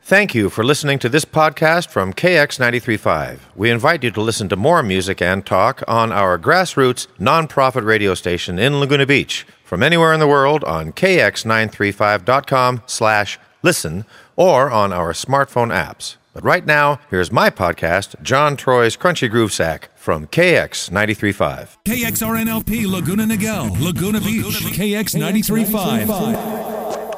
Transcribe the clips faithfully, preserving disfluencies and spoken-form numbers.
Thank you for listening to this podcast from K X ninety-three point five. We invite you to listen to more music and talk on our grassroots, nonprofit radio station in Laguna Beach from anywhere in the world on K X nine thirty-five dot com slash listen or on our smartphone apps. But right now, here's my podcast, John Troy's Crunchy Groove Sack from K X ninety-three point five. K X R N L P Laguna Niguel, Laguna Beach, K X ninety-three point five.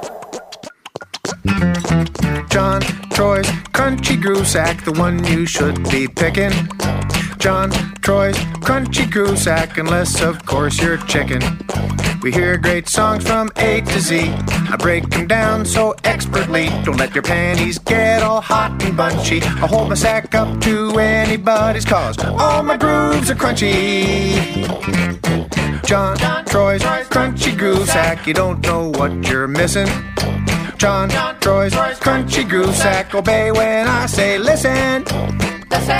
John Troy's Crunchy Groove Sack, the one you should be picking. John Troy's Crunchy Groove Sack, unless of course you're chicken. We hear great songs from A to Z. I break them down so expertly. Don't let your panties get all hot and bunchy. I hold my sack up to anybody's cause all my grooves are crunchy. John Troy's Crunchy Groove Sack, you don't know what you're missing. John Troy's Crunchy Groove Sack, obey when I say listen. Listen.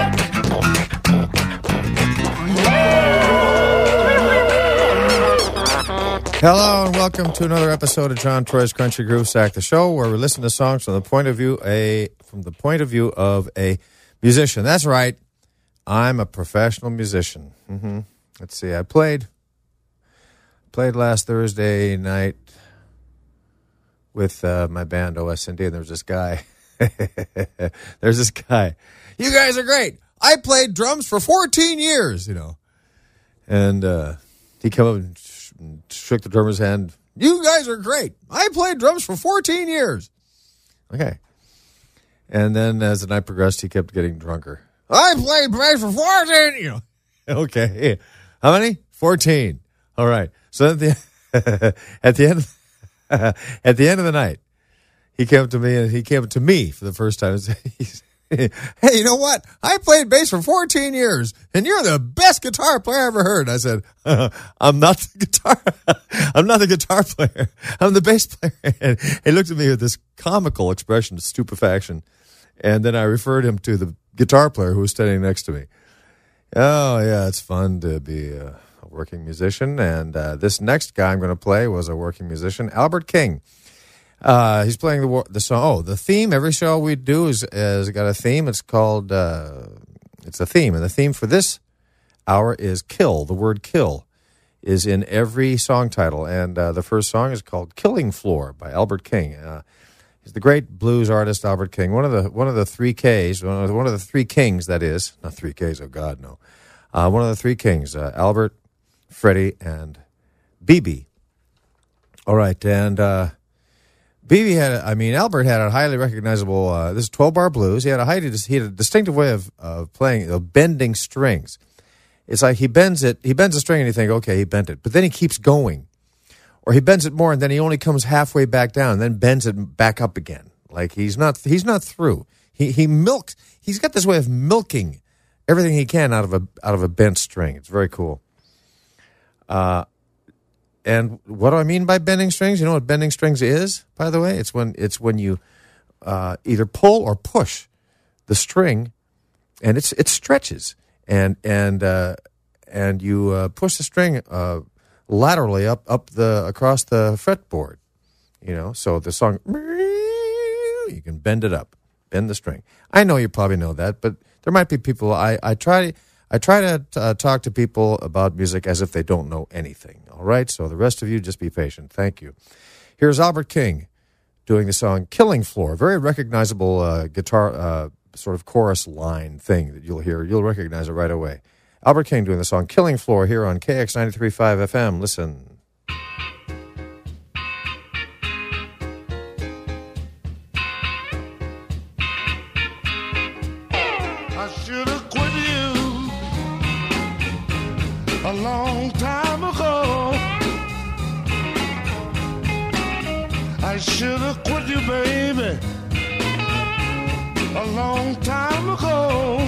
Hello and welcome to another episode of John Troy's Crunchy Groove Sack, the show where we listen to songs from the point of view a from the point of view of a musician. That's right, I'm a professional musician. Mm-hmm. Let's see, I played played last Thursday night with uh, my band O S N D, and there was this guy. There's this guy. You guys are great. I played drums for fourteen years, you know. And uh, he came up and sh- shook the drummer's hand. You guys are great. I played drums for fourteen years. Okay. And then as the night progressed, he kept getting drunker. I played bass for fourteen, you know. Okay. How many? fourteen. All right. So at the, at the end of At the end of the night, he came to me and he came to me for the first time and said, hey, you know what? I played bass for fourteen years and you're the best guitar player I ever heard. I said, uh, I'm not the guitar. I'm not the guitar player. I'm the bass player. And he looked at me with this comical expression of stupefaction. And then I referred him to the guitar player who was standing next to me. Oh, yeah, it's fun to be uh, a working musician, and uh, this next guy I'm going to play was a working musician, Albert King. Uh, he's playing the the song. Oh, the theme. Every show we do is has got a theme. It's called. Uh, it's a theme, and the theme for this hour is "kill." The word "kill" is in every song title, and uh, the first song is called "Killing Floor" by Albert King. Uh, he's the great blues artist Albert King. One of the one of the three Ks. One of the, one of the three kings. That is not three Ks. Oh God, no. Uh, one of the three kings. Uh, Albert, Freddie, and B B. All right, and uh, B B had, I mean, Albert had a highly recognizable, uh, this is twelve-bar blues. He had a highly, he had a distinctive way of, of playing, of bending strings. It's like he bends it, he bends a string and you think, okay, he bent it. But then he keeps going. Or he bends it more and then he only comes halfway back down and then bends it back up again. Like he's not, he's not through. He he milks, he's got this way of milking everything he can out of a out of a bent string. It's very cool. Uh, and what do I mean by bending strings? You know what bending strings is, by the way? It's when it's when you uh, either pull or push the string, and it's it stretches, and and uh, and you uh, push the string uh, laterally up up the across the fretboard. You know, so the song you can bend it up, bend the string. I know you probably know that, but there might be people. I I try. I try to uh, talk to people about music as if they don't know anything, all right? So the rest of you, just be patient. Thank you. Here's Albert King doing the song Killing Floor, very recognizable uh, guitar uh, sort of chorus line thing that you'll hear. You'll recognize it right away. Albert King doing the song Killing Floor here on K X ninety-three point five F M. Listen. I should have quit you a long time ago. I should have quit you, baby, a long time ago.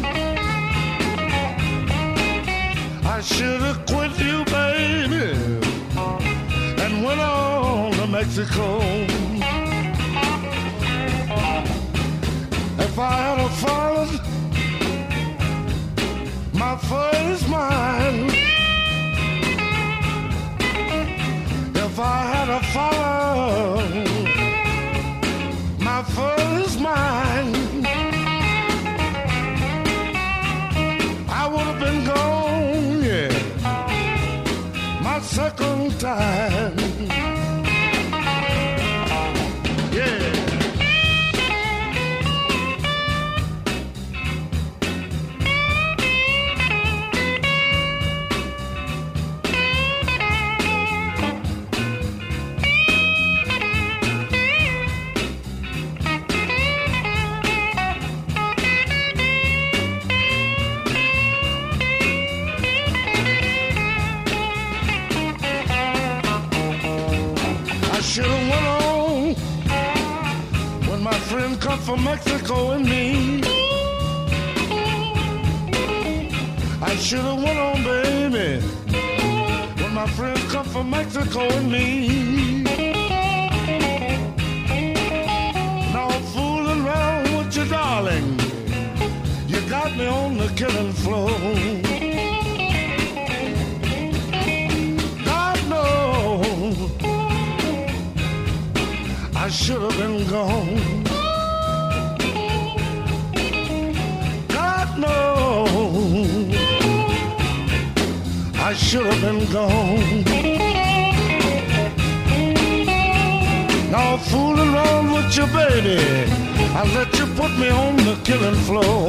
I should have quit you, baby, and went on to Mexico. If I had a followed my first mind, if I had a followed my first mind, I would have been gone, yeah, my second time, yeah. Should've went on when my friend come from Mexico and me. I should've went on, baby, when my friend come from Mexico and me. Now fooling around with you, darling, you got me on the killing floor. God knows I should have been gone. God knows I should have been gone. Now fooling around with your baby, I let you put me on the killing floor.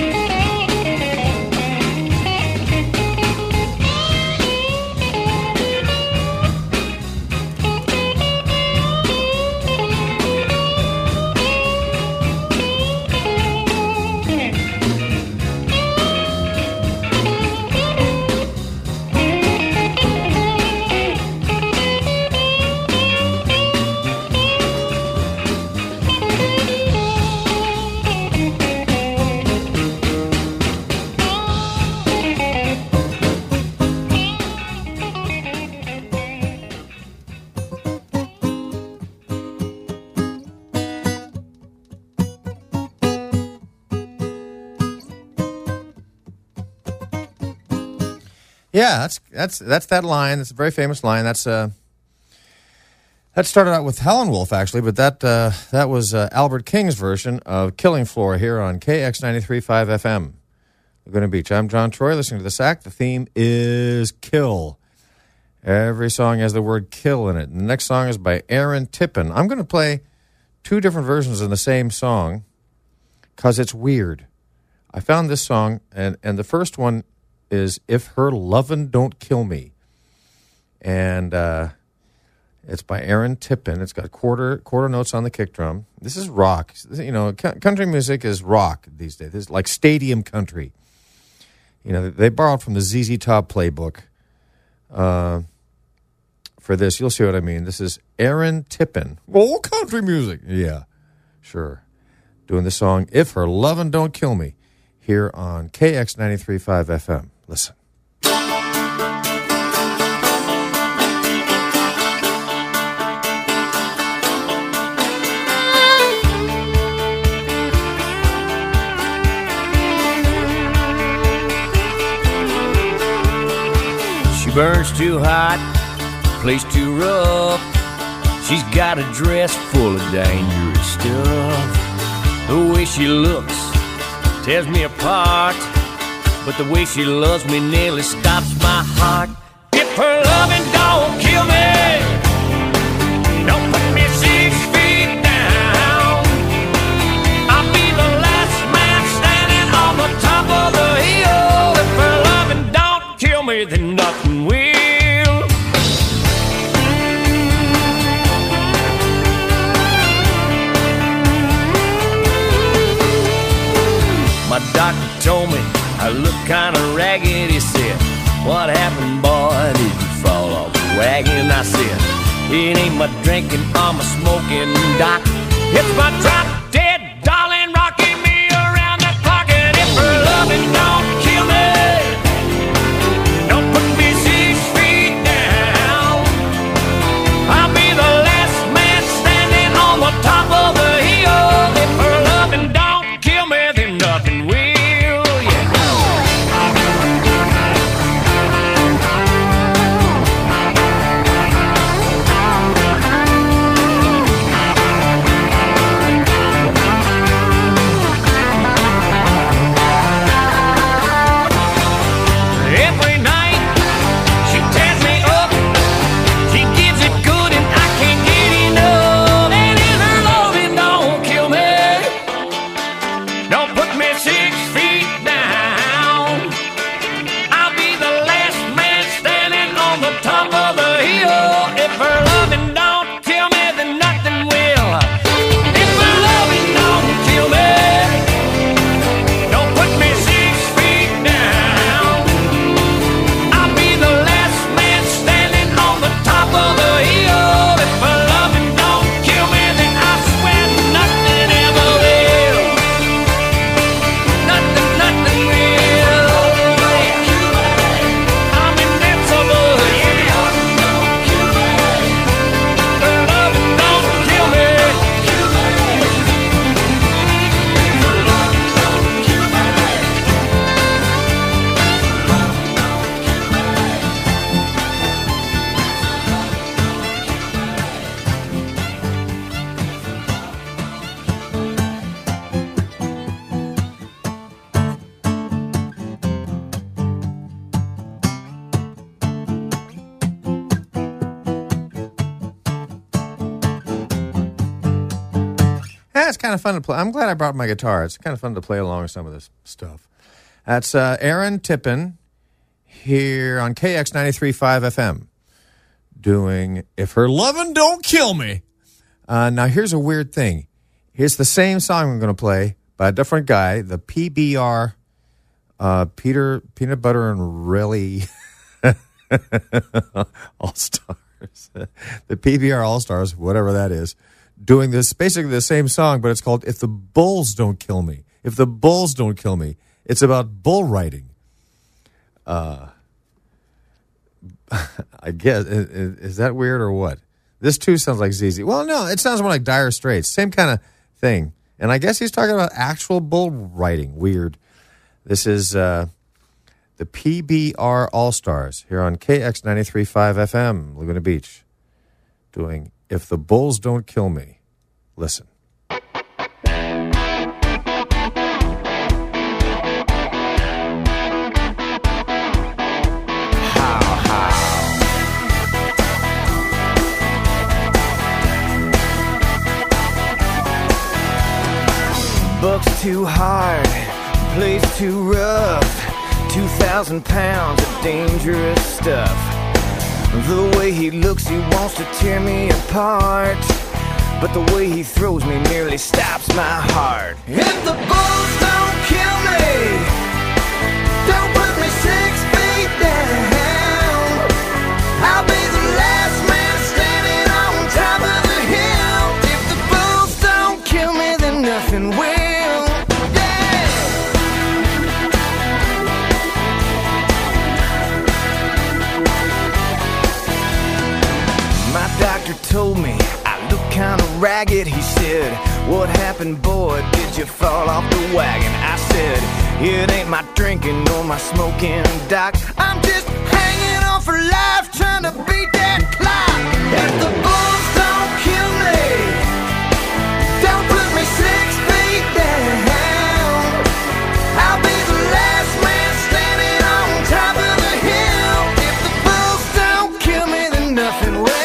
Yeah, that's that's that's that line. That's a very famous line. That's uh, that started out with Howlin' Wolf, actually, but that uh, that was uh, Albert King's version of Killing Floor here on K X ninety-three point five F M, Laguna Beach. I'm John Troy, listening to The Sack. The theme is Kill. Every song has the word kill in it. And the next song is by Aaron Tippin. I'm going to play two different versions of the same song because it's weird. I found this song, and, and the first one is If Her Lovin' Don't Kill Me. And uh, it's by Aaron Tippin. It's got quarter quarter notes on the kick drum. This is rock. You know, country music is rock these days. It's like stadium country. You know, they borrowed from the Z Z Top playbook uh, for this. You'll see what I mean. This is Aaron Tippin. Oh, country music. Yeah, sure. Doing the song If Her Lovin' Don't Kill Me here on K X ninety-three point five F M. Listen. She burns too hot, plays too rough. She's got a dress full of dangerous stuff. The way she looks tears me apart, but the way she loves me nearly stops my heart. If her loving don't kill me, don't put me six feet down, I'll be the last man standing on the top of the hill. If her loving don't kill me, then nothing will. My doctor told me I look kinda ragged. He said, what happened, boy? Did you fall off the wagon? I said, it ain't my drinking or my smoking, doc. It's my drop dead darling rocking me around that clock. And if her loving don't kill me, don't put me six feet down, I'll be the last man standing on the top of the hill. If her loving don't kill me, then nothing will. yeah, it's kind of fun to play. I'm glad I brought my guitar. It's kind of fun to play along with some of this stuff. That's uh, Aaron Tippin here on K X ninety-three point five F M doing If Her Lovin' Don't Kill Me. Uh, now, here's a weird thing. Here's the same song I'm going to play by a different guy, the P B R, uh, Peter Peanut Butter and Really All-Stars. The P B R All-Stars, whatever that is, doing this, basically the same song, but it's called If the Bulls Don't Kill Me. If the Bulls Don't Kill Me. It's about bull riding. Uh, I guess, is, is that weird or what? This too sounds like Z Z. Well, no, it sounds more like Dire Straits. Same kind of thing. And I guess he's talking about actual bull riding. Weird. This is uh, the P B R All-Stars here on K X ninety-three point five F M, Laguna Beach, doing If the Bulls Don't Kill Me. Listen. Buck's too hard, plays too rough. Two thousand pounds of dangerous stuff. The way he looks, he wants to tear me apart. But the way he throws me nearly stops my heart. If the bulls don't kill me, don't put me six feet down, I'll be the last man standing on top of the hill. If the bulls don't kill me, then nothing will. Doctor told me I look kinda ragged. He said, what happened, boy? Did you fall off the wagon? I said, it ain't my drinking nor my smoking, doc. I'm just hanging on for life, trying to beat that clock. If the bulls don't kill me, don't put me six feet down, I'll be the last man standing on top of the hill. If the bulls don't kill me, then nothing will.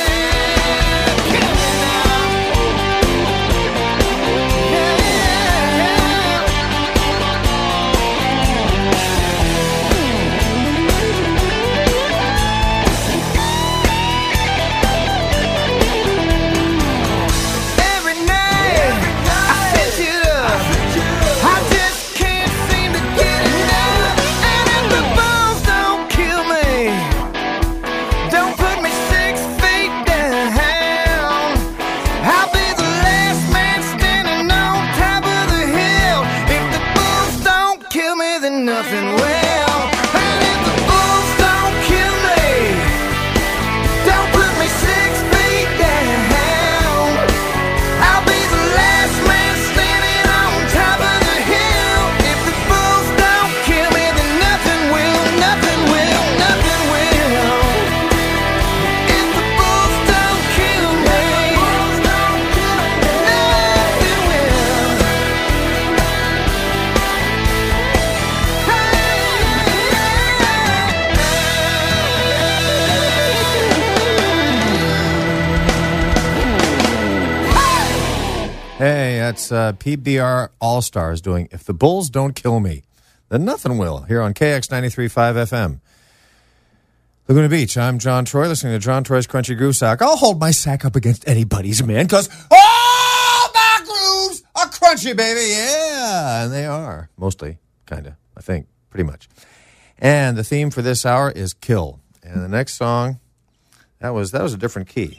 Hey, that's uh, P B R All-Stars doing If the Bulls Don't Kill Me, then nothing will, here on K X ninety-three point five F M. Laguna Beach, I'm John Troy, listening to John Troy's Crunchy Groove Sack. I'll hold my sack up against anybody's man, because all my grooves are crunchy, baby, yeah! And they are, mostly, kind of, I think, pretty much. And the theme for this hour is Kill. And the next song, that was that was a different key.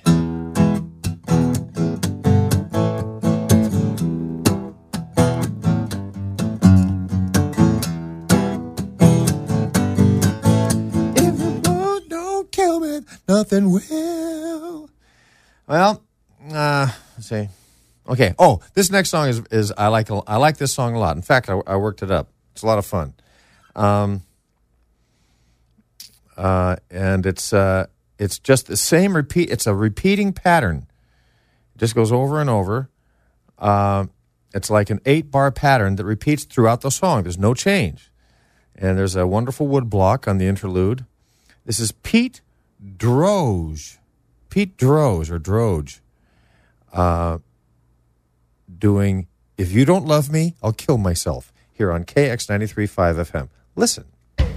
Nothing will. Well, uh, let's see. Okay. Oh, this next song is is I like I like this song a lot. In fact, I, I worked it up. It's a lot of fun. Um. Uh, and it's uh, it's just the same repeat. It's a repeating pattern. It just goes over and over. Uh, it's like an eight bar pattern that repeats throughout the song. There's no change. And there's a wonderful wood block on the interlude. This is Pete Droge, Pete Droge or Droge, uh, doing If You Don't Love Me, I'll Kill Myself, here on K X ninety-three point five F M. Listen.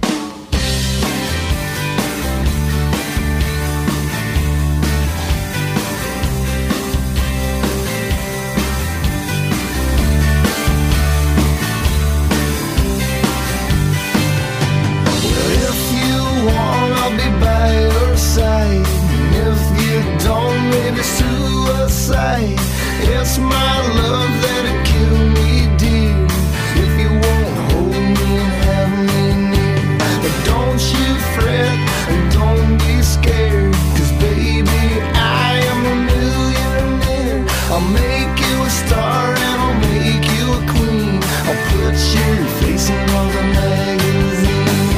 It's my love that'll kill me, dear. If you won't hold me and have me near, but don't you fret and don't be scared, 'cause baby, I am a millionaire. I'll make you a star and I'll make you a queen. I'll put your face in all the magazines.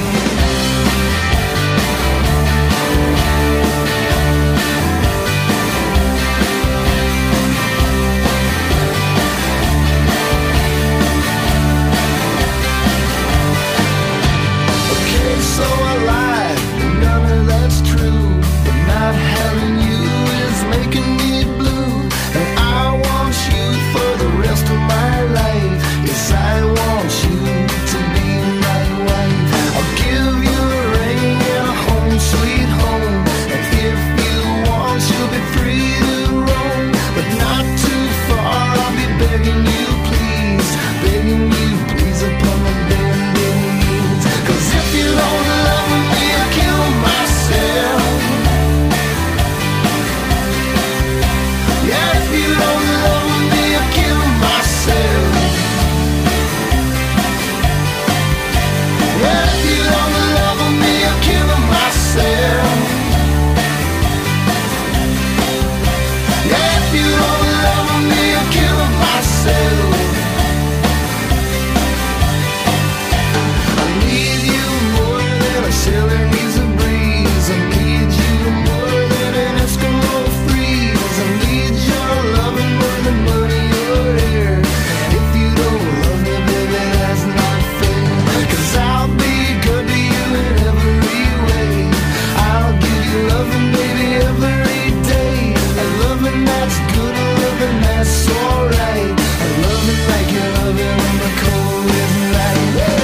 So I lied, none of that's true, but not having you is making me blue. And I want you for the rest of my life. Yes, I want you to be my wife. I'll give you a ring and a home sweet home, and if you want, you'll be free to roam, but not too far. I'll be begging you please, begging you please upon my bending knees. 'Cause if you don't love me, I'll kill myself. Yeah, if you don't love me, I'll kill myself. Yeah, if you don't love me, I'll kill myself. Yeah, if you don't love me, I'll kill myself. I need you more than a sailor needs a breeze. I need you more than an Eskimo freeze. I need your loving more than money or air. If you don't love me, baby, that's not fair. 'Cause I'll be good to you in every way. I'll give you loving, baby, every day. A loving that's good, a loving that's alright. A loving like you're loving in the coldest night. Hey!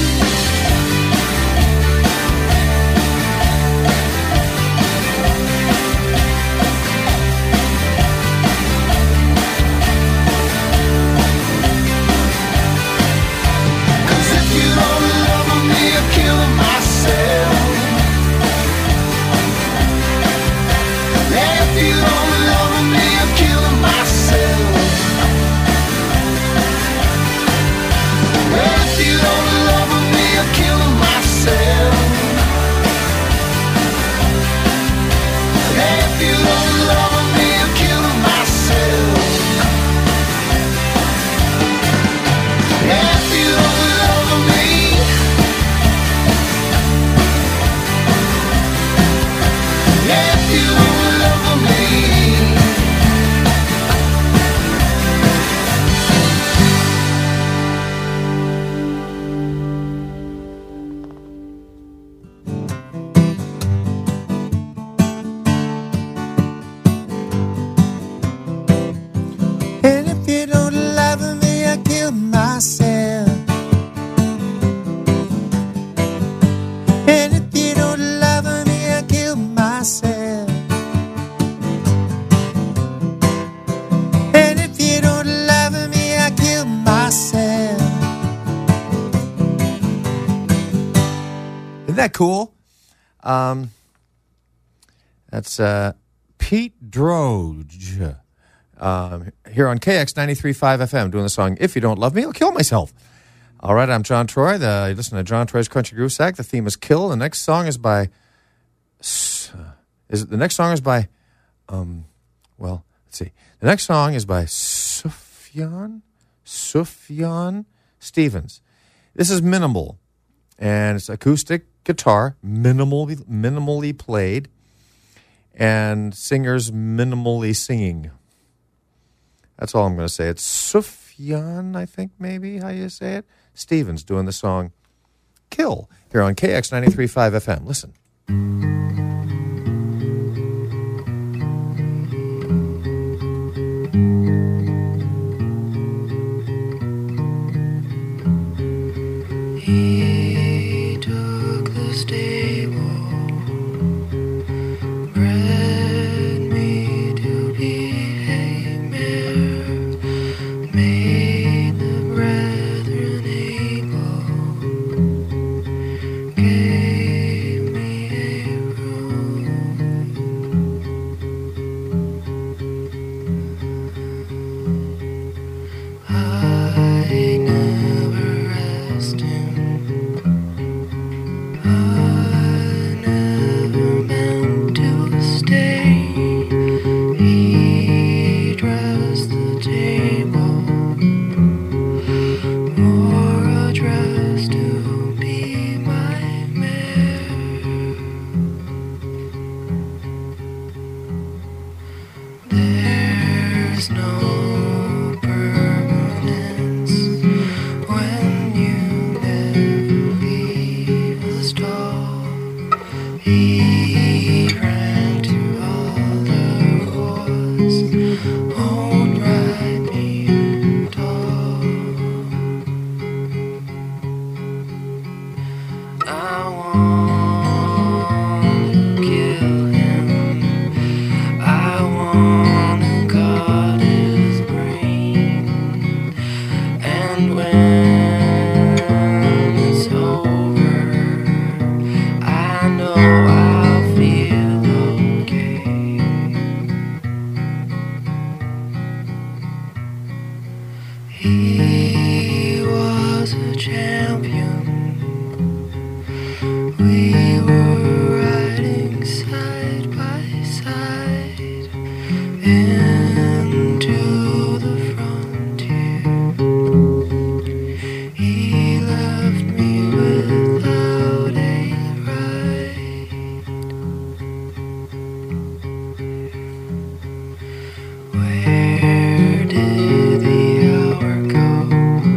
And if you don't love me, I'll kill myself. And if you don't love me, I'll kill myself. And if you don't love me, I'll kill myself. Isn't that cool? Um, that's uh, Pete Droge. Um, here on K X ninety-three point five F M, doing the song "If You Don't Love Me, I'll Kill Myself." All right, I'm John Troy. The, you listen to John Troy's Country Groove Sack. The theme is "Kill." The next song is by. Is it, the next song is by. Um, well, let's see. The next song is by Sufjan Sufjan Stevens. This is minimal, and it's acoustic guitar, minimally minimally played, and singers minimally singing. That's all I'm going to say. It's Sufjan, I think, maybe how you say it. Stevens doing the song "Kill" here on K X ninety-three point five F M. Listen. He took the stable, bred me to be a mare, made the brethren able, gave me a room. I never asked him, I never meant to stay. He dressed the table, wore a dress to be my mare. There's no permanence when you never leave the stall. He ran to other horse, won't ride me at all. I want to kill him, I want to cut his brain, and when it's over, I know I'll feel okay. He was a champion. We were riding side by side into the frontier. He left me without a ride. Where did the hour go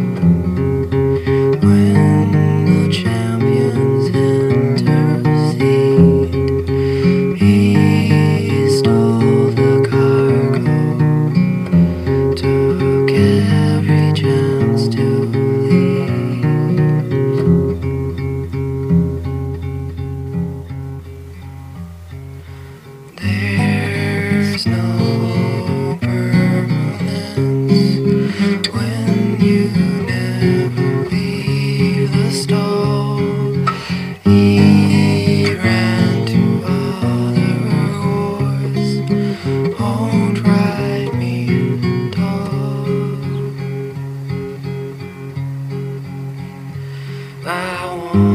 when the champions intercede? He stole the cargo, took every chance to leave. There's no permanence when you never leave the stall. He ran to other wars, won't ride me at all. I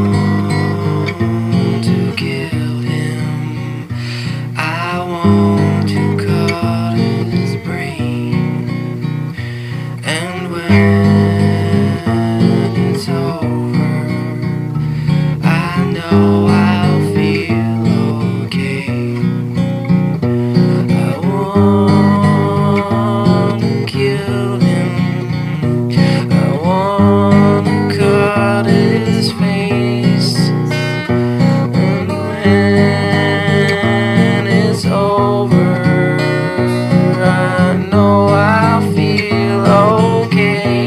want to kill him, I want to cut his brain, and when it's over, I know I'll feel okay. I want to kill him, I want to cut his face, and when it's over, I know I'll feel okay.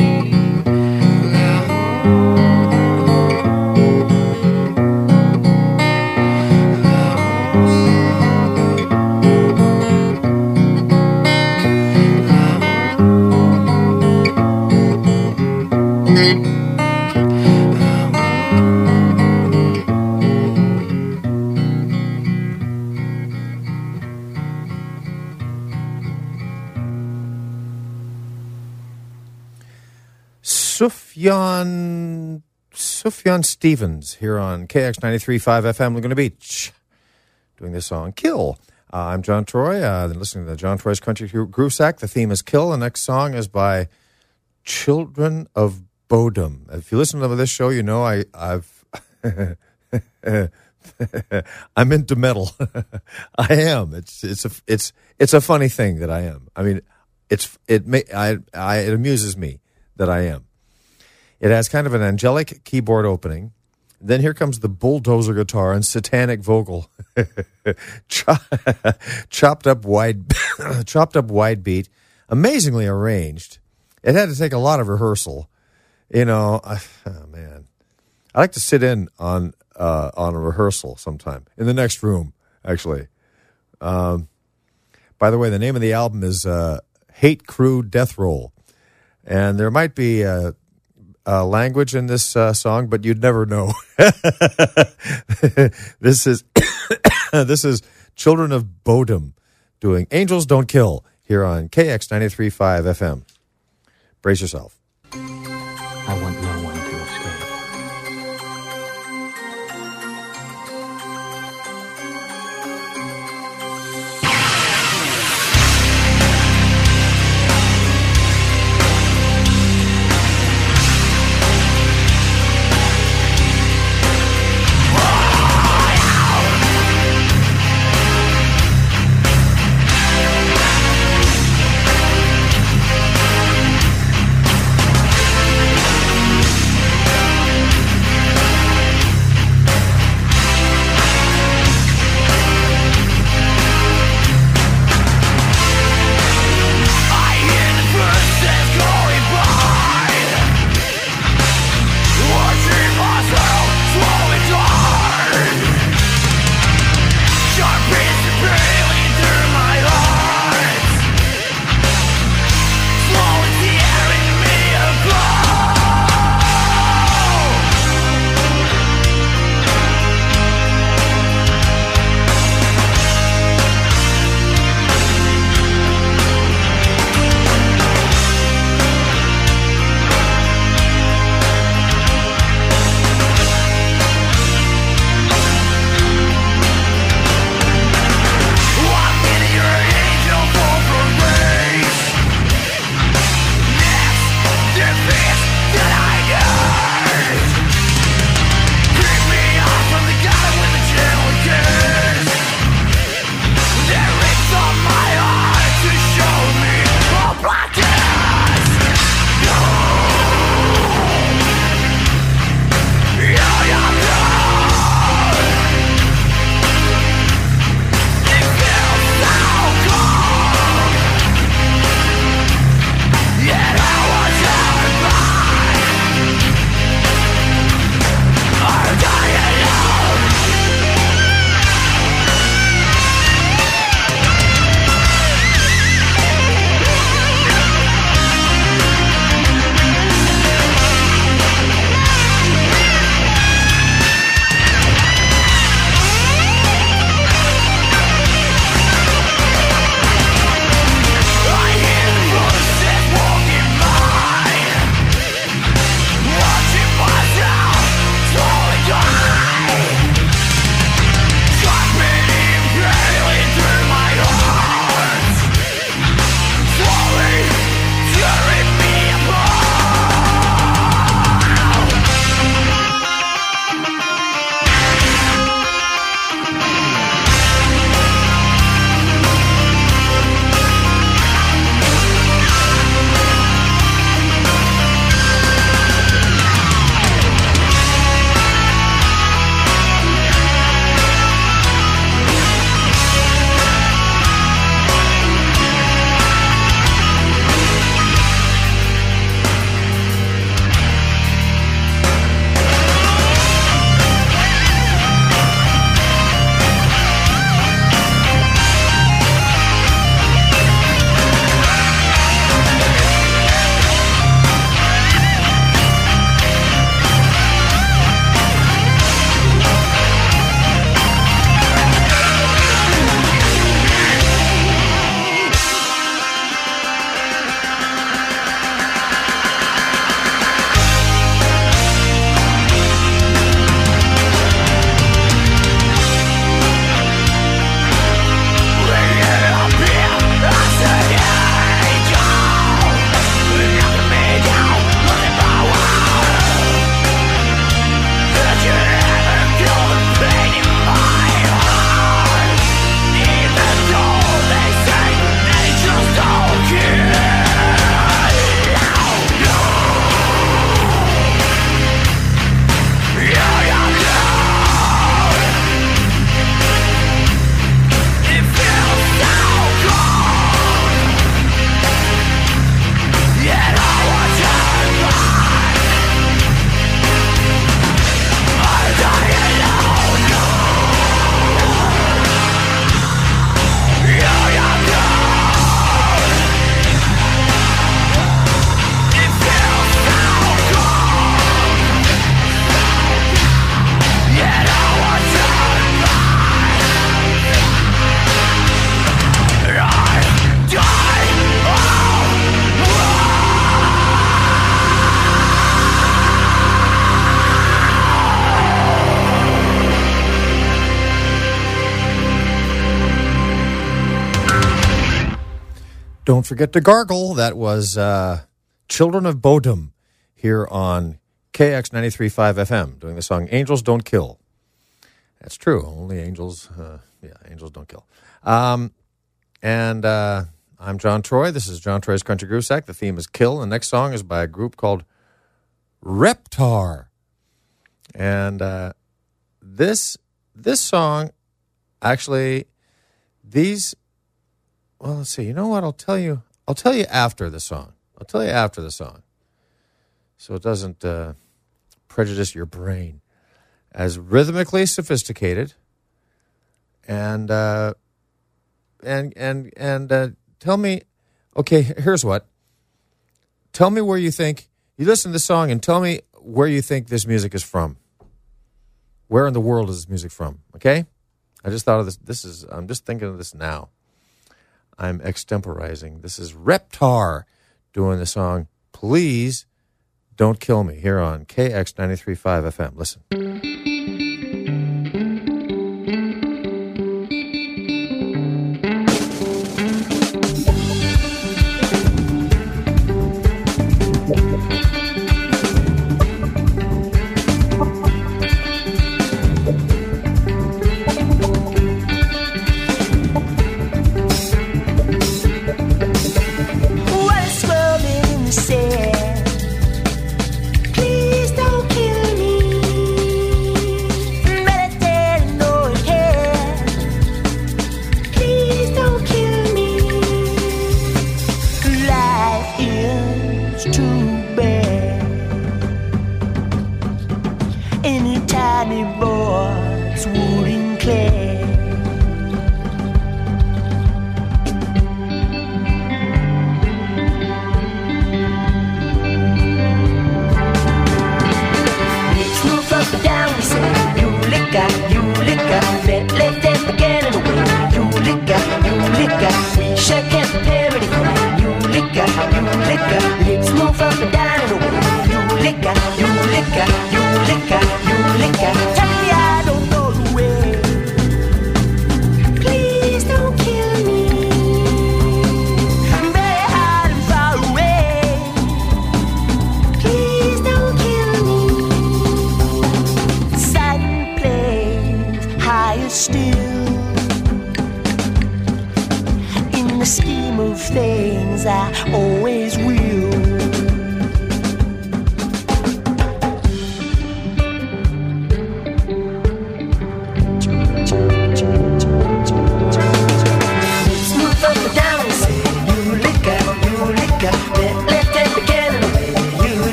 Sufjan Sufjan Stevens here on K X ninety-three point five F M Laguna Beach, doing this song Kill. Uh, I'm John Troy. Uh, listening to the John Troy's Country Groove Sack. The theme is Kill. The next song is by Children of Bodom. If you listen to this show, you know I, I've I'm into metal. I am. It's it's a it's it's a funny thing that I am. I mean, it's it may I I it amuses me that I am. It has kind of an angelic keyboard opening. Then here comes the bulldozer guitar and satanic vocal, chopped up wide, chopped up wide beat, amazingly arranged. It had to take a lot of rehearsal, You know, I, oh, man. I like to sit in on uh, on a rehearsal sometime in the next room, actually. Um, by the way, the name of the album is uh, Hate Crew Death Roll. And there might be uh, uh, language in this uh, song, but you'd never know. This is this is Children of Bodom doing Angels Don't Kill here on K X ninety-three point five F M. Brace yourself. I want no one to escape. Don't forget to gargle. That was uh, Children of Bodom here on K X ninety-three point five F M doing the song Angels Don't Kill. That's true. Only angels, uh, yeah, angels don't kill. Um, and uh, I'm John Troy. This is John Troy's Country Groove Sack. The theme is Kill. The next song is by a group called Reptar. And uh, this this song, actually, these... Well, let's see. You know what? I'll tell you. I'll tell you after the song. I'll tell you after the song, so it doesn't uh, prejudice your brain. As rhythmically sophisticated, and uh, and and and uh, tell me. Okay, here's what. Tell me where you think you listen to the song, and tell me where you think this music is from. Where in the world is this music from? Okay, I just thought of this. This is. I'm just thinking of this now. I'm extemporizing. This is Reptar doing the song Please Don't Kill Me here on K X ninety-three point five F M. Listen.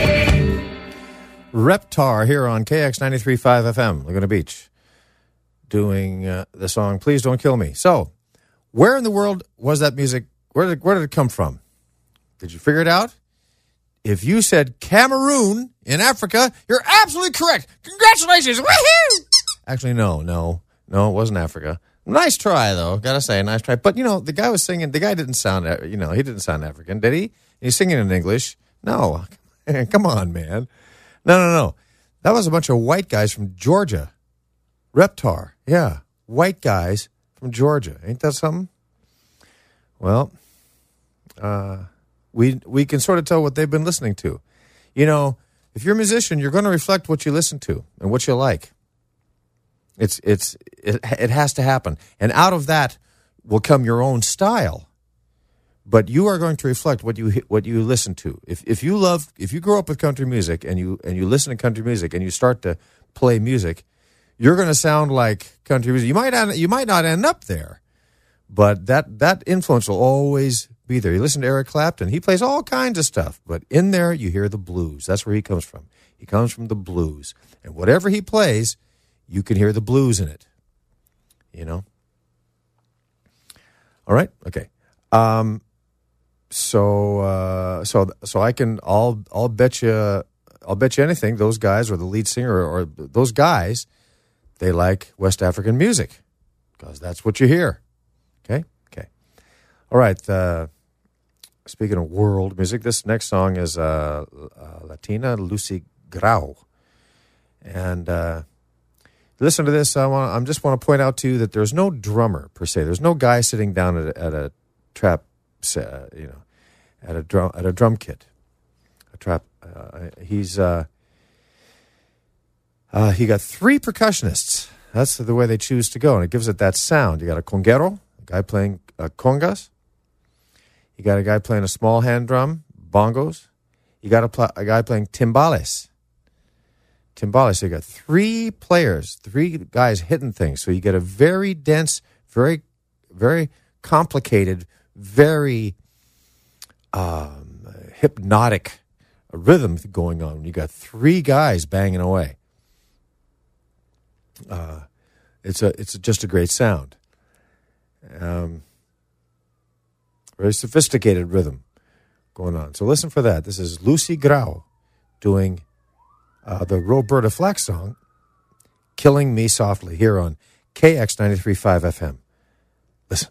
Reptar here on K X ninety-three point five F M, Laguna Beach. doing uh, the song Please Don't Kill Me. So, where in the world was that music? Where did, where did it come from? Did you figure it out? If you said Cameroon in Africa, you're absolutely correct. Congratulations. Woohoo! Actually, no, no, no, it wasn't Africa. Nice try, though. Gotta say, nice try. But, you know, the guy was singing, the guy didn't sound, you know, he didn't sound African, did he? He's singing in English. No. Come on, man. No, no, no. That was a bunch of white guys from Georgia. Reptar. Yeah. White guys from Georgia. Ain't that something? Well, uh, we we can sort of tell what they've been listening to. You know, if you're a musician, you're going to reflect what you listen to and what you like. It's it's it, it has to happen, and out of that will come your own style. But you are going to reflect what you what you listen to. If if you love if you grow up with country music and you and you listen to country music and you start to play music, you're going to sound like country music. You might you might not end up there, but that that influence will always be there. You listen to Eric Clapton; he plays all kinds of stuff, but in there you hear the blues. That's where he comes from. He comes from the blues, and whatever he plays, you can hear the blues in it, you know? All right? Okay. Um, so, uh, so, so I can, I'll, I'll bet you, I'll bet you anything, those guys or the lead singer or, or those guys, they like West African music because that's what you hear. Okay? Okay. All right. Uh, speaking of world music, this next song is uh, uh, Latina Lucy Grau. And, uh, listen to this. I want. I just want to point out to you that there's no drummer per se. There's no guy sitting down at a, at a trap, uh, you know, at a drum at a drum kit, a trap. Uh, he's uh, uh, he got three percussionists. That's the way they choose to go, and it gives it that sound. You got a conguero, a guy playing uh, congas. You got a guy playing a small hand drum, bongos. You got a, pl- a guy playing timbales. Timbales, so you got three players, three guys hitting things. So you get a very dense, very, very complicated, very um, hypnotic rhythm going on. You got three guys banging away. Uh, it's a, it's just a great sound. Um, very sophisticated rhythm going on. So listen for that. This is Lucy Grau doing Uh, the Roberta Flack song, Killing Me Softly, here on K X ninety-three point five F M. Listen.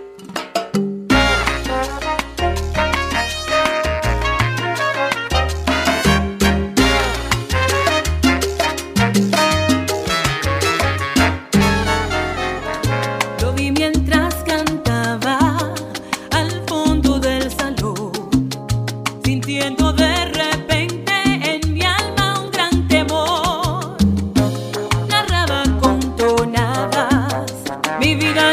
Lo vi mientras cantaba al fondo del salón, sintiendo de repente en mi alma un gran temor. Narraba con tonadas mi vida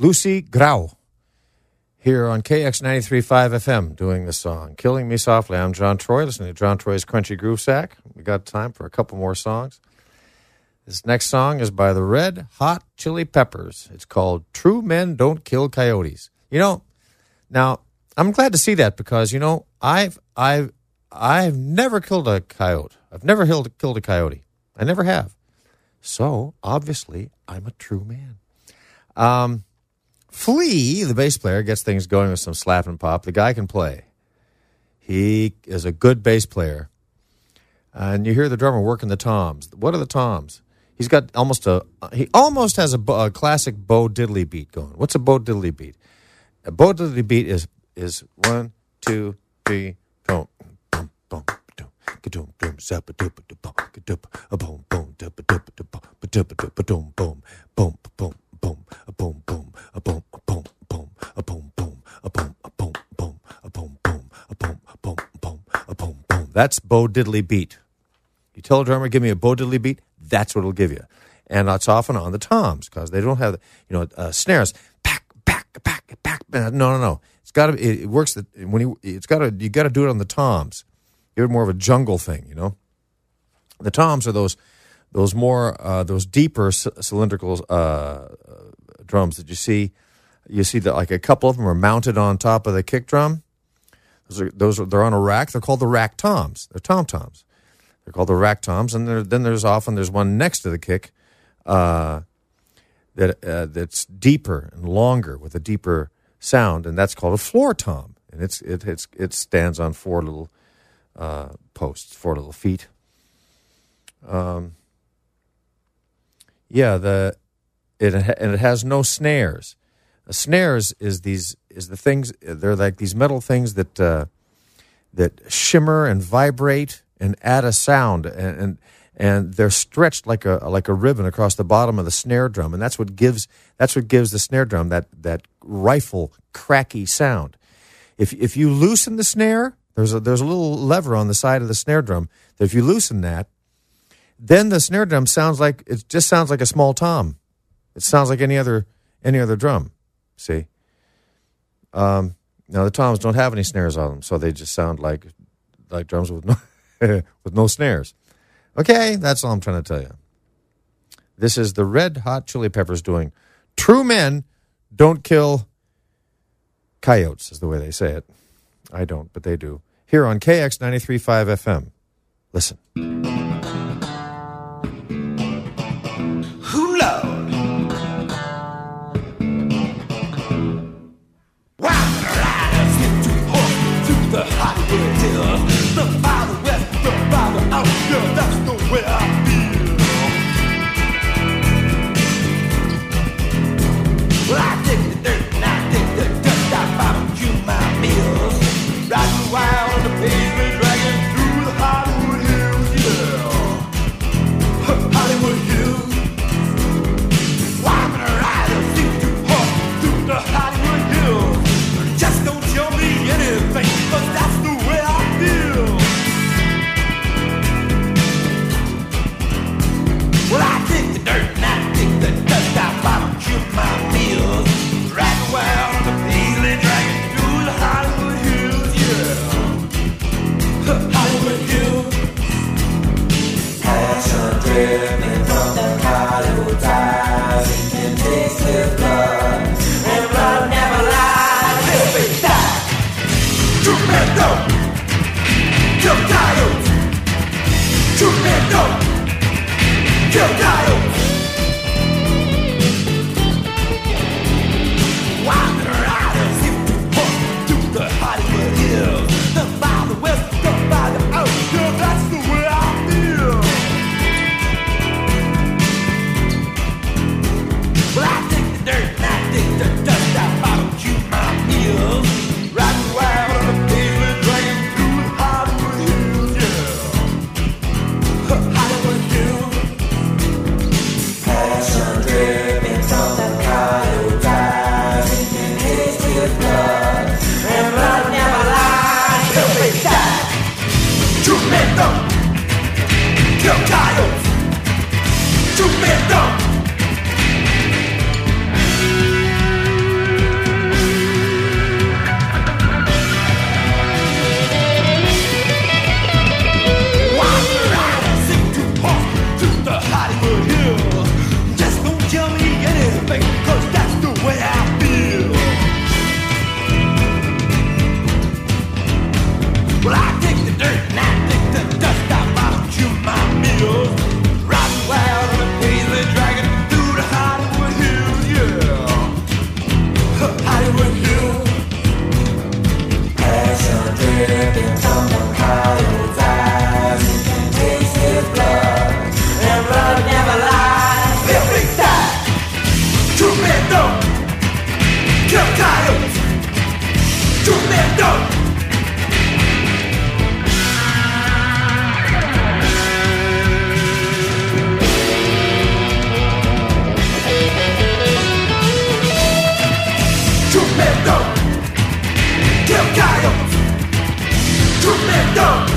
Lucy Grau here on K X ninety-three point five F M doing the song Killing Me Softly. I'm John Troy, listening to John Troy's Crunchy Groove Sack. We got time for a couple more songs. This next song is by the Red Hot Chili Peppers. It's called True Men Don't Kill Coyotes. You know, now I'm glad to see that because, you know, I've I've I've never killed a coyote. I've never killed, killed a coyote. I never have. So, obviously, I'm a true man. Um, Flea, the bass player, gets things going with some slap and pop. The guy can play. He is a good bass player. And you hear the drummer working the toms. What are the toms? He's got almost a, he almost has a, a classic Bo Diddley beat going. What's a Bo Diddley beat? A Bo Diddley beat is, is one, two, three, boom, boom, boom, boom, boom, boom, zappa, doopa, boom, boom, boom, boom, doopa, doopa, boom, doopa, boom, boom, boom, boom, boom, a boom, boom, a boom, a boom, boom, a boom, boom, a boom, a boom, boom, a boom, boom, a boom, a boom, boom, a boom, boom. That's Bo Diddley beat. You tell a drummer, give me a Bo Diddley beat, that's what it'll give you. And it's often on the toms because they don't have, you know, uh, snares. Back, back, back, back. No, no, no. It's got to. It, it works that when you. It's got to. You got to do it on the toms. You're more of a jungle thing, you know. The toms are those, those more, uh, those deeper c- cylindrical uh, drums that you see. You see that like a couple of them are mounted on top of the kick drum. Those are those are they're on a rack. They're called the rack toms. They're tom toms. They're called the rack toms, and there, then there's often there's one next to the kick uh, that uh, that's deeper and longer with a deeper sound, and that's called a floor tom, and it's it it's it stands on four little uh, posts, four little feet. Um, yeah, the it and it has no snares. A snares is these is the things they're like these metal things that uh, that shimmer and vibrate and add a sound, and, and and they're stretched like a like a ribbon across the bottom of the snare drum, and that's what gives that's what gives the snare drum that that rifle cracky sound. If if you loosen the snare, there's a there's a little lever on the side of the snare drum that if you loosen that, then the snare drum sounds like it just sounds like a small tom. It sounds like any other any other drum. See. Um, now the toms don't have any snares on them, so they just sound like like drums with no. with no snares. Okay, that's all I'm trying to tell you. This is the Red Hot Chili Peppers doing True Men Don't Kill Coyotes, is the way they say it. I don't, but they do. Here on K X ninety-three point five F M. Listen. Who Lord? Wild riders into horse to the Hollywood Hills. The farther west, the farther out, yeah, that's the way I feel. Well, I dig the dirt and I dig the dust. I barbecue my meals. Riding wild on the pavement, dragging through the Hollywood Hills, yeah. Hollywood Hills. Wild riders into horse through the Hollywood Hills. Just don't tell me anything, 'cause that's the way I feel. Well, I dig the dirt and I dig the dust. I barbecue my meals. Riding wild on the pavement, dragging through the Hollywood Hills, yeah. Hollywood Hills. Passion driven from the Hollywood ties. You can taste the blood, and blood never lies. If it dies, true men don't kill coyotes. True men don't kill coyotes. Wild riders into horse to the Hollywood Hills. The farther west, the farther out, yeah, that's the way I feel. Well, I dig the dirt and I dig the dust. I barbecue my meals. Riding wild on the pavement, dragging through the Hollywood Hills, yeah. Hollywood Hills. Passion dripping from the coyote ties. You can taste his blood, and blood never lies. Till they die. True men don't kill coyotes. True men don't. kick the dirt and I dig the dust off my chew my meals. Riding wild on a paisley dragon through the Hollywood Hills, yeah. Hollywood Hills. Passion dripping from the coyote's eyes. You can taste his blood, and blood never lies. Live big time. True men don't kill coyotes. True men don't. True men don't kill coyotes. True men don't.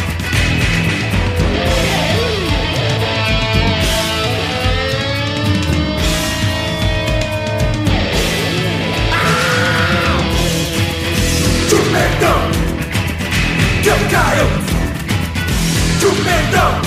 True men don't kill coyotes. True men don't.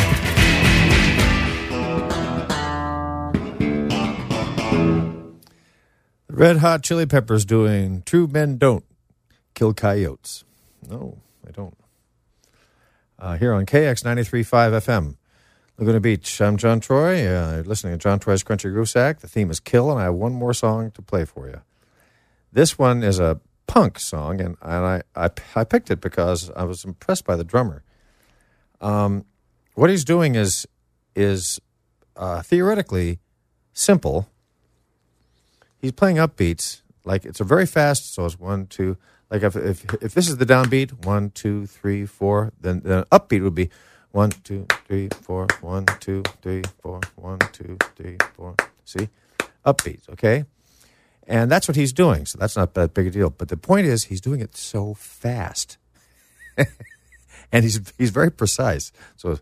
Red Hot Chili Peppers doing True Men Don't Kill Coyotes. No, they don't. Uh, here on K X ninety-three point five F M, Laguna Beach. I'm John Troy. Uh, you're listening to John Troy's Country Groove Sack. The theme is Kill, and I have one more song to play for you. This one is a punk song, and, and I, I, I picked it because I was impressed by the drummer. Um, what he's doing is, is uh, theoretically simple. He's playing upbeats, like it's a very fast, so it's one, two, like if if, if this is the downbeat, one, two, three, four, then the upbeat would be one, two, three, four, one, two, three, four, one, two, three, four. See? Upbeats, okay? And that's what he's doing, so that's not that big a deal. But the point is, he's doing it so fast. And he's he's very precise. So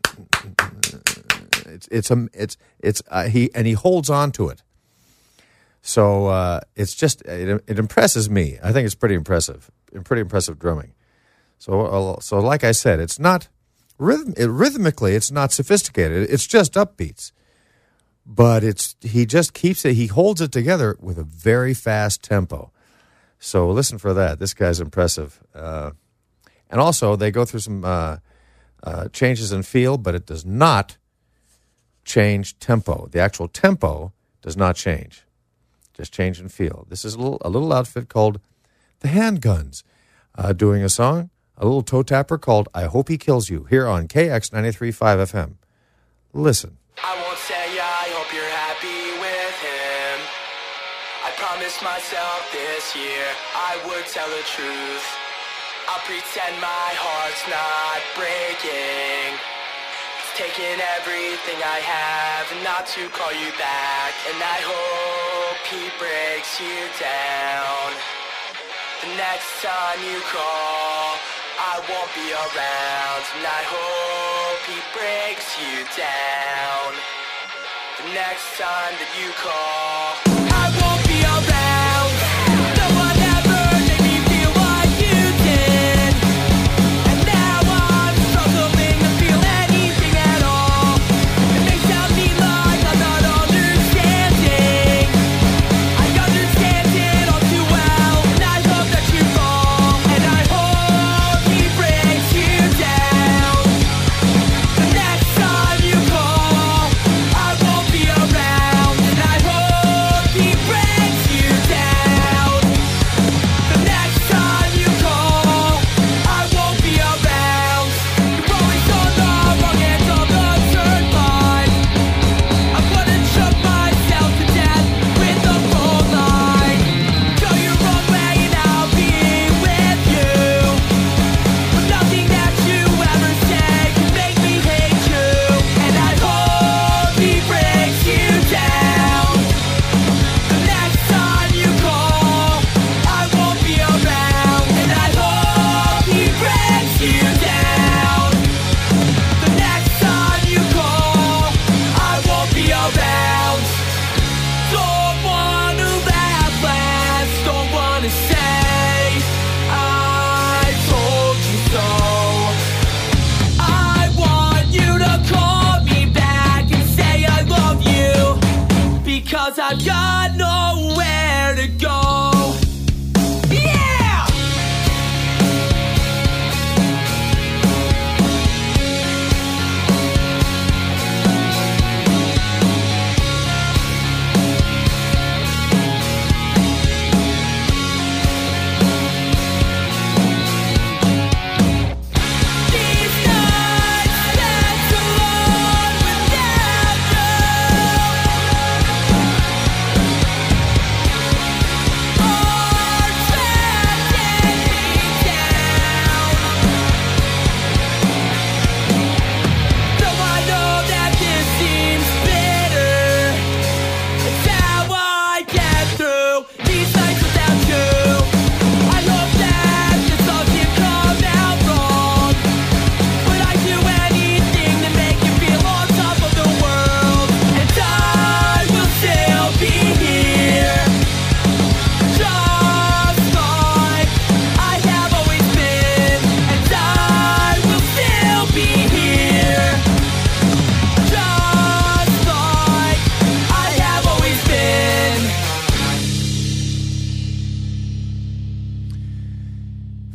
it's it's a it's it's uh, he and he holds on to it. So uh, it's just it, it impresses me. I think it's pretty impressive, pretty impressive drumming. So uh, so like I said, it's not rhythm it, rhythmically. It's not sophisticated. It's just upbeats, but it's he just keeps it. He holds it together with a very fast tempo. So listen for that. This guy's impressive. Uh, and also they go through some uh, uh, changes in feel, but it does not change tempo. The actual tempo does not change. Just change in feel. This is a little a little outfit called the Handguns, uh, doing a song, a little toe tapper called I Hope He Kills You, here on K X ninety-three point five F M. Listen. I won't say I hope you're happy with him. I promised myself this year I would tell the truth. I'll pretend my heart's not breaking. Taking everything I have not to call you back, and I hope he breaks you down. The next time you call, I won't be around, and I hope he breaks you down. The next time that you call, I won't be around. No one ever made me feel like you did, and now I'm struggling to feel anything at all. It may sound me like I'm not understanding. I understand it all too well, and I hope that you fall, and I hope he breaks you down. The next time you call, I won't be around, and I hope he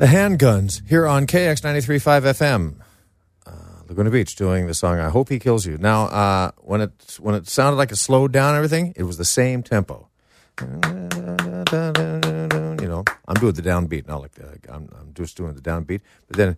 The Handguns here on K X ninety-three point five F M. Uh, Laguna Beach doing the song I Hope He Kills You. Now, uh, when it when it sounded like it slowed down and everything, it was the same tempo. You know, I'm doing the downbeat now. Like uh, I'm, I'm just doing the downbeat, but then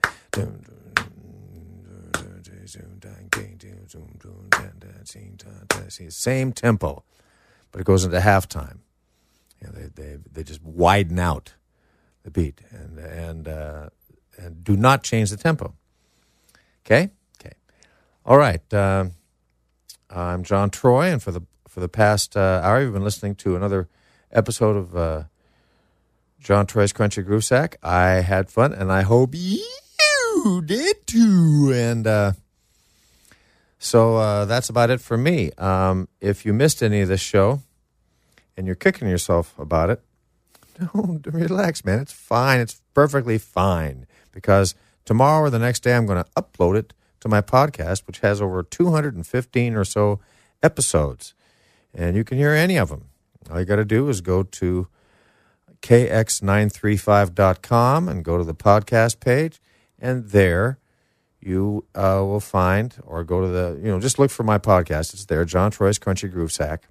same tempo, but it goes into halftime. You know, they they they just widen out the beat and and uh, and do not change the tempo. Okay, okay, all right. Uh, I'm John Troy, and for the for the past uh, hour, you've been listening to another episode of uh, John Troy's Crunchy Groove Sack. I had fun, and I hope you did too. And uh, so uh, that's about it for me. Um, if you missed any of this show, and you're kicking yourself about it, don't relax, man. It's fine. It's perfectly fine, because tomorrow or the next day I'm going to upload it to my podcast, which has over two hundred fifteen or so episodes, and you can hear any of them. All you got to do is go to K X nine thirty-five dot com and go to the podcast page, and there you uh, will find, or go to the, you know, just look for my podcast. It's there, John Troy's Crunchy Groove Sack,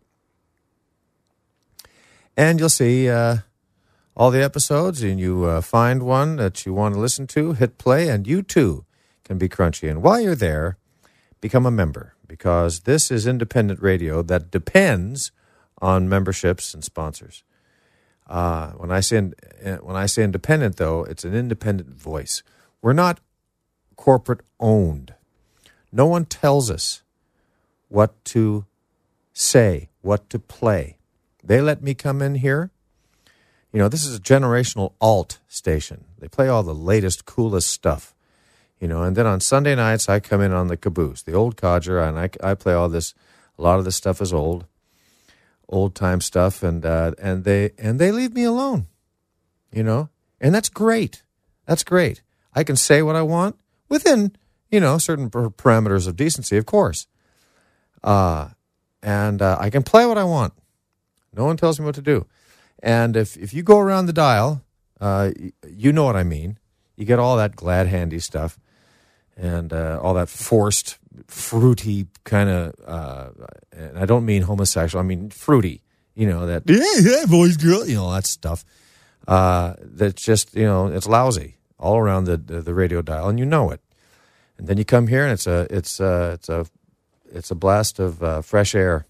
and you'll see uh, all the episodes, and you uh, find one that you want to listen to, hit play, and you too can be crunchy. And while you're there, become a member, because this is independent radio that depends on memberships and sponsors. Uh, when I say when I say independent, though, it's an independent voice. We're not corporate owned. No one tells us what to say, what to play. They let me come in here. You know, this is a generational alt station. They play all the latest, coolest stuff. You know, and then on Sunday nights, I come in on the caboose, the old codger, and I, I play all this. A lot of this stuff is old, old time stuff, and uh, and they and they leave me alone. You know, and that's great. That's great. I can say what I want within, you know, certain parameters of decency, of course. Uh, and uh, I can play what I want. No one tells me what to do. And if, if you go around the dial, uh, you know what I mean. You get all that glad handy stuff and uh, all that forced, fruity kind of, uh, and I don't mean homosexual, I mean fruity, you know, that, yeah, yeah, boys, girl, you know, that stuff. Uh, that's just, you know, it's lousy all around the, the, the radio dial, and you know it. And then you come here, and it's a, it's a, it's a, it's a blast of uh, fresh air,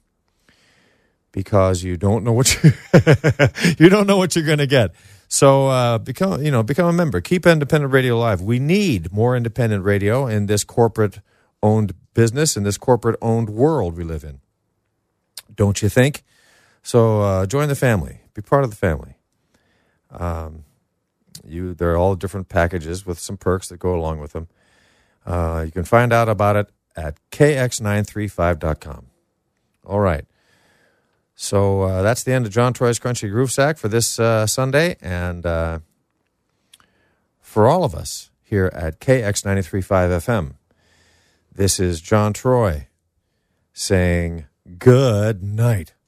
because you don't know what you you don't know what you're going to get. So uh, become you know become a member. Keep independent radio alive. We need more independent radio in this corporate-owned business, in this corporate-owned world we live in. Don't you think? So uh, join the family. Be part of the family. Um, you there are all different packages with some perks that go along with them. Uh, you can find out about it at K X nine thirty-five dot com. All right. So uh, that's the end of John Troy's Crunchy Groove Sack for this uh, Sunday. And uh, for all of us here at K X ninety-three point five F M, this is John Troy saying good night.